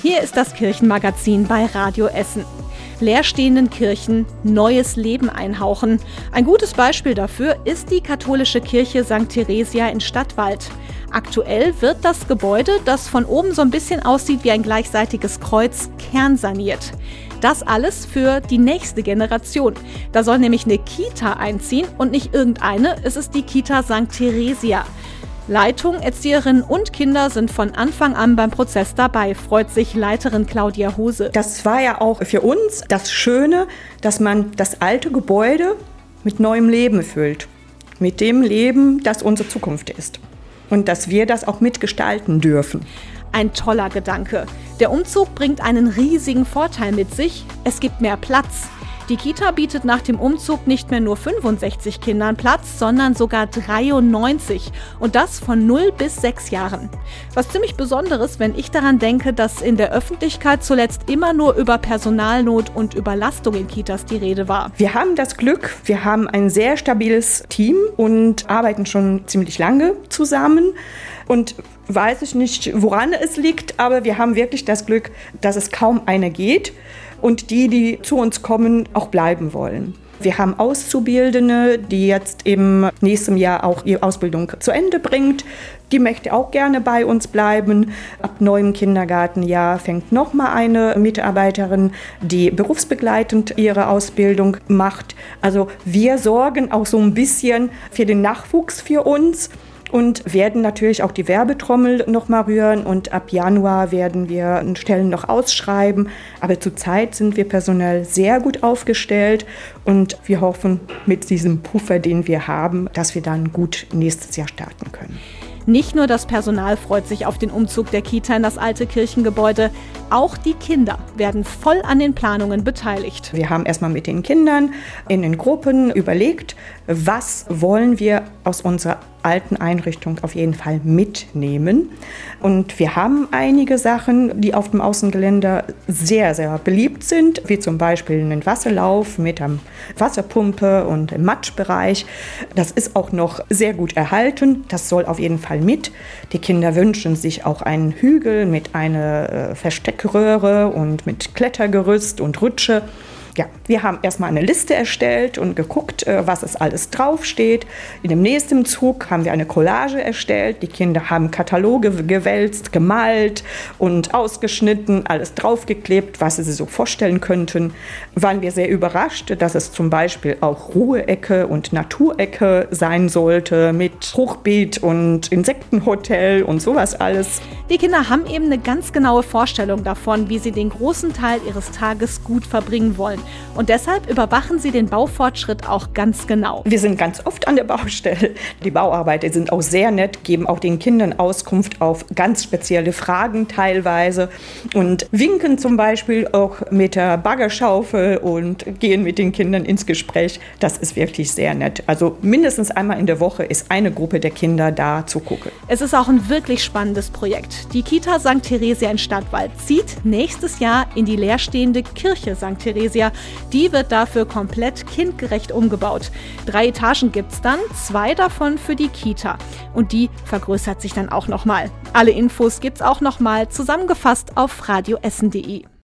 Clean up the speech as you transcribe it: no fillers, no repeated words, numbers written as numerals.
Hier ist das Kirchenmagazin bei Radio Essen. Leerstehenden Kirchen neues Leben einhauchen. Ein gutes Beispiel dafür ist die katholische Kirche St. Theresia in Stadtwald. Aktuell wird das Gebäude, das von oben so ein bisschen aussieht wie ein gleichseitiges Kreuz, kernsaniert. Das alles für die nächste Generation. Da soll nämlich eine Kita einziehen und nicht irgendeine, es ist die Kita St. Theresia. Leitung, Erzieherinnen und Kinder sind von Anfang an beim Prozess dabei, freut sich Leiterin Claudia Hose. Das war ja auch für uns das Schöne, dass man das alte Gebäude mit neuem Leben füllt. Mit dem Leben, das unsere Zukunft ist. Und dass wir das auch mitgestalten dürfen. Ein toller Gedanke. Der Umzug bringt einen riesigen Vorteil mit sich. Es gibt mehr Platz. Die Kita bietet nach dem Umzug nicht mehr nur 65 Kindern Platz, sondern sogar 93. Und das von 0 bis 6 Jahren. Was ziemlich Besonderes, wenn ich daran denke, dass in der Öffentlichkeit zuletzt immer nur über Personalnot und Überlastung in Kitas die Rede war. Wir haben das Glück, wir haben ein sehr stabiles Team und arbeiten schon ziemlich lange zusammen. Und weiß ich nicht, woran es liegt, aber wir haben wirklich das Glück, dass es kaum eine geht. Und die zu uns kommen, auch bleiben wollen. Wir haben Auszubildende, die jetzt im nächsten Jahr auch ihre Ausbildung zu Ende bringt. Die möchte auch gerne bei uns bleiben. Ab neuem Kindergartenjahr fängt nochmal eine Mitarbeiterin, die berufsbegleitend ihre Ausbildung macht. Also wir sorgen auch so ein bisschen für den Nachwuchs für uns. Und werden natürlich auch die Werbetrommel noch mal rühren und ab Januar werden wir Stellen noch ausschreiben. Aber zurzeit sind wir personell sehr gut aufgestellt und wir hoffen mit diesem Puffer, den wir haben, dass wir dann gut nächstes Jahr starten können. Nicht nur das Personal freut sich auf den Umzug der Kita in das alte Kirchengebäude, auch die Kinder werden voll an den Planungen beteiligt. Wir haben erstmal mit den Kindern in den Gruppen überlegt, was wollen wir aus unserer alten Einrichtung auf jeden Fall mitnehmen. Und wir haben einige Sachen, die auf dem Außengelände sehr, sehr beliebt sind, wie zum Beispiel einen Wasserlauf mit einer Wasserpumpe und im Matschbereich. Das ist auch noch sehr gut erhalten. Das soll auf jeden Fall mit. Die Kinder wünschen sich auch einen Hügel mit einer Versteckröhre und mit Klettergerüst und Rutsche. Ja, wir haben erstmal eine Liste erstellt und geguckt, was es alles draufsteht. In dem nächsten Zug haben wir eine Collage erstellt. Die Kinder haben Kataloge gewälzt, gemalt und ausgeschnitten, alles draufgeklebt, was sie sich so vorstellen könnten. Waren wir sehr überrascht, dass es zum Beispiel auch Ruheecke und Naturecke sein sollte mit Hochbeet und Insektenhotel und sowas alles. Die Kinder haben eben eine ganz genaue Vorstellung davon, wie sie den großen Teil ihres Tages gut verbringen wollen. Und deshalb überwachen sie den Baufortschritt auch ganz genau. Wir sind ganz oft an der Baustelle. Die Bauarbeiter sind auch sehr nett, geben auch den Kindern Auskunft auf ganz spezielle Fragen teilweise und winken zum Beispiel auch mit der Baggerschaufel und gehen mit den Kindern ins Gespräch. Das ist wirklich sehr nett. Also mindestens einmal in der Woche ist eine Gruppe der Kinder da zu gucken. Es ist auch ein wirklich spannendes Projekt. Die Kita St. Theresia in Stadtwald zieht nächstes Jahr in die leerstehende Kirche St. Theresia. Die wird dafür komplett kindgerecht umgebaut. 3 Etagen gibt's dann, 2 davon für die Kita. Und die vergrößert sich dann auch nochmal. Alle Infos gibt's auch nochmal zusammengefasst auf radioessen.de.